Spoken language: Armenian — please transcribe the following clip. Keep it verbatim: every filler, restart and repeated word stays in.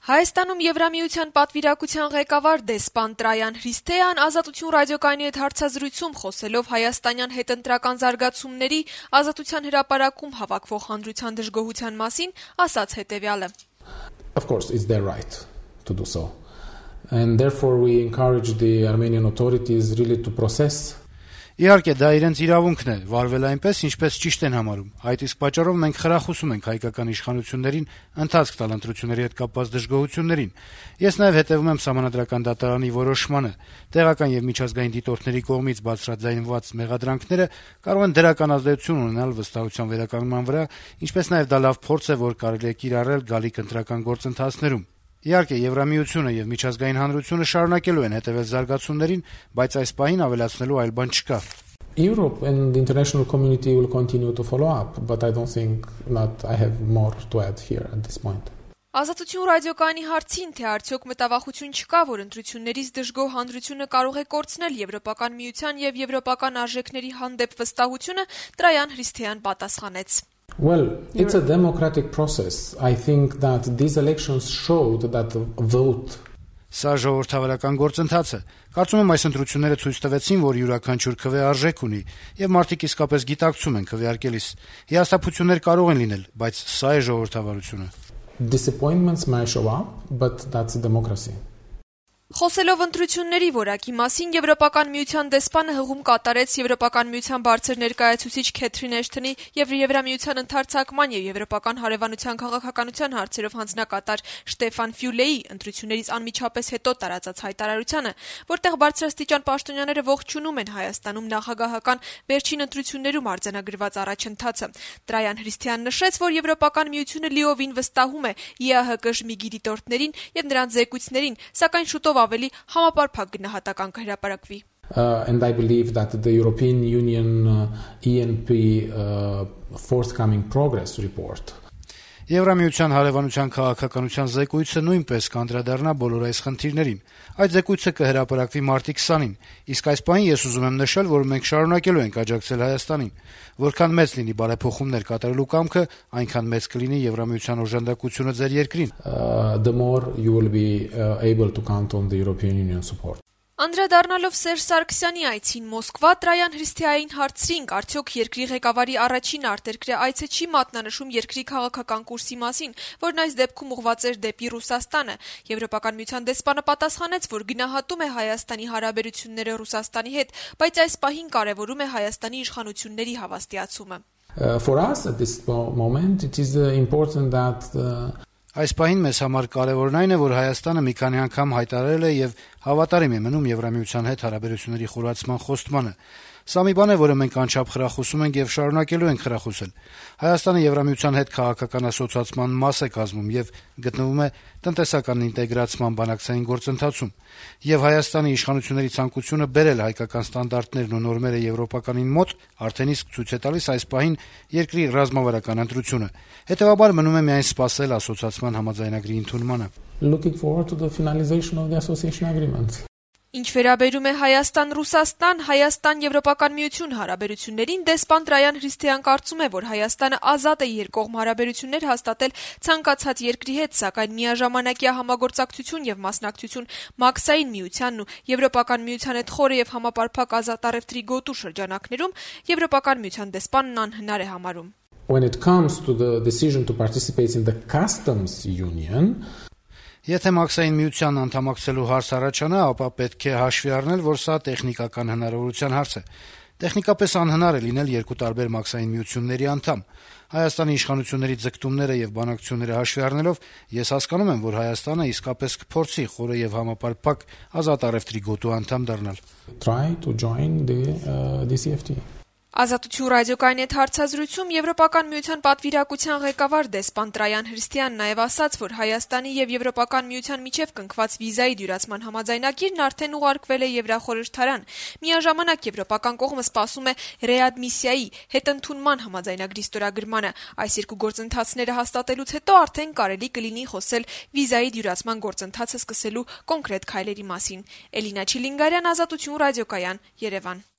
Հայաստանում Եվրամիության պատվիրակության ղեկավար դեսպան Տրայան Հրիսթեան Ազատություն ռադիոկայանի հետ հարցազրույցում խոսելով հայաստանյան հետընտրական զարգացումների, Ազատության հրապարակում հավաքվող հանրության դժգոհության մասին, ասաց հետևյալը. Of course, it's their right to do so. And therefore we encourage the Armenian authorities really to process. Իհարկե, դա իրենց իրավունքն է, վարվել այնպես, ինչպես ճիշտ են համարում։ Այդ իսկ պատճառով մենք խրախուսում ենք հայկական իշխանություններին ընթացք տալ ընտրությունների հետ կապված դժգոհություններին։ Ես նաև հետևում եմ Սահմանադրական դատարանի որոշմանը։ Տեղական եւ միջազգային դիտորդների կողմից բարձրաձայնված մեղադրանքները կարող են դրական ազդեցություն ունենալ վստահության վերականգնման վրա, ինչպես նաև դա լավ փորձ է, որ կարելի է կիրառել գալիք ընտրական գործընթացներում։ Իհարկե, Եվրամիությունը եւ միջազգային հանրությունը շարունակելու են հետեւել զարգացումներին, բայց այս պահին ավելացնելու այլ բան չկա։ Europe and the international community will continue to follow up, but I don't think that I have more to add here at this point. Ազատություն ռադիոկայանի հարցին, թե արդյոք մտավախություն չկա, որ ընտրություններից դժգոհ հանրությունը կարող է կորցնել Եվրոպական միության եւ եվրոպական արժեքների հանդեպ վստահությունը, Տրայան Հրիսթեան պատասխանեց. Well, it's a democratic process. I think that these elections showed that the vote. Սա ժողովրդավարական գործընթաց է։ Կարծում եմ այս ընտրությունները ցույց տվեցին, որ յուրաքանչյուր քվե արժեք ունի, եւ մարդիկ իսկապես գիտակցում են քվեարկելիս։ Հիասթափություններ կարող են լինել, բայց սա է ժողովրդավարությունը։ Disappointments may show up, but that's democracy. Խոսելով ընտրությունների որակի մասին, Եվրոպական միության դեսպանը հղում կատարեց Եվրոպական միության բարձր ներկայացուցիչ Քեթրին Էշթոնի եւ Եվրամիության ընդհանրացման եւ եվրոպական հարևանության քաղաքականության հարցերով հանձնակատար Շտեֆան Ֆյուլեի ընտրություններից անմիջապես հետո տարածած հայտարարությանը, որտեղ բարձրաստիճան պաշտոնյաները ողջունում են Հայաստանում նախագահական վերջին ընտրություններում արձանագրված առաջընթացը։ Տրայան Հրիսթեան նշեց, որ Եվրոպական միությունը լիովին վստահում է ի ա հը կը ժմի դիտորդներին եւ նրանց զեկույցներին, սակայն շուտով ավելի համապարփակ գնահատական կհրապարակվի։ Uh, and I believe that the European Union uh, E N P uh, forthcoming progress report. Եվրամիության հարևանության քաղաքականության զեկույցը նույնպես կանդրադառնա բոլոր այս խնդիրներին։ Այդ զեկույցը կհրապարակվի մարտի քսանին, իսկ այս պահին ես ուզում եմ նշել, որ մենք շարունակելու ենք աջակցել Հայաստանին։ Որքան մեծ լինի բարեփոխումներ կատարելու կամքը, այնքան մեծ կլինի Եվրամիության օժանդակությունը ձեր երկրին։ Uh, the more you will be uh, able to count on the European Union support. Անդրադառնալով Սերժ Սարգսյանի այցին Մոսկվա, Տրայան Հրիսթեային հարցրինք, արդյոք երկրի ղեկավարի առաջին արտերկրյա այցը չի մատնանշում երկրի քաղաքական կուրսի մասին, որն այս դեպքում ուղղված էր դեպի Ռուսաստանը։ Եվրոպական միության դեսպանը պատասխանեց, որ գնահատում է Հայաստանի հարաբերությունները Ռուսաստանի հետ, բայց այս պահին կարևորում է Հայաստանի իշխանությունների հավաստիացումը։ Uh, for us at this moment it is uh, important that uh... Այս պահին մեզ համար կարևորն այն է, որ Հայաստանը մի քանի անգամ հայտարարել է եւ հավատարիմ է մնում Եվրամիության հետ հարաբերությունների խորացման խոստմանը։ Սա մի բան է, որը մենք անչափ խրախուսում ենք եւ շարունակելու ենք խրախուսել։ Հայաստանը Եվրամիության հետ քաղաքական ասոցիացման մաս է կազմում եւ գտնվում է տնտեսական ինտեգրացման բանակցային գործընթացում։ Եվ Հայաստանի իշխանությունների ցանկությունը բերել հայկական ստանդարտներն ու նորմերը եվրոպականին մոտ արդեն իսկ ցույց է տալիս այս պահին երկրի ռազմավարական ընտրությունը։ Հետևաբար մնում է միայն սպասել ասոցիացման համաձայնագրի ընդունմանը։ Looking forward to the finalization of the association agreement. Ինչ վերաբերում է Հայաստան-Ռուսաստան, Հայաստան-Եվրոպական միություն հարաբերություններին, դեսպան Տրայան Հրիսթեան կարծում է, որ Հայաստանը ազատ է երկկողմ հարաբերություններ հաստատել ցանկացած երկրի հետ, սակայն միաժամանակյա համագործակցություն եւ մասնակցություն Մաքսային միությանն ու Եվրոպական միության հետ խորը եւ համապարփակ ազատ առևտրի գոտու շրջանակներում Եվրոպական միության դեսպանն անհնար է համարում։ When it comes to the decision to participate in the customs union, Եթե Մաքսային միության անդամակցելու հարց առաջանա, ապա պետք է հաշվի առնել, որ սա տեխնիկական հնարավորության հարց է։ Տեխնիկապես անհնար է լինել երկու տարբեր Մաքսային միությունների անդամ։ Հայաստանի իշխանությունների ձգտումները եւ բանակցությունները հաշվի առնելով, ես հասկանում եմ, որ Հայաստանը իսկապես կփորձի խորը եւ համապարփակ ազատ առևտրի գոտու անդամ դառնալ։ Try to join the uh, D C F T A. Ազատություն ռադիոկայանի հետ հարցազրույցում Եվրոպական միության պատվիրակության ղեկավար դեսպան Տրայան Հրիսթեան նաև ասաց, որ Հայաստանի եւ Եվրոպական միության միջև կնքված վիզայի դյուրացման համաձայնագիրն արդեն ուղարկվել է Եվրախորհրդարան։ Միաժամանակ Եվրոպական կողմը սպասում է ռեադմիսիայի հետընդունման համաձայնագրի ստորագրմանը։ Այս երկու գործընթացները հաստատելուց հետո արդեն կարելի կլինի խոսել վիզայի դյուրացման գործընթացը սկսելու կոնկրետ քայլերի մասին։ Էլինա Չիլինգարյան, Ազատություն ռադիոկայան, Երևան։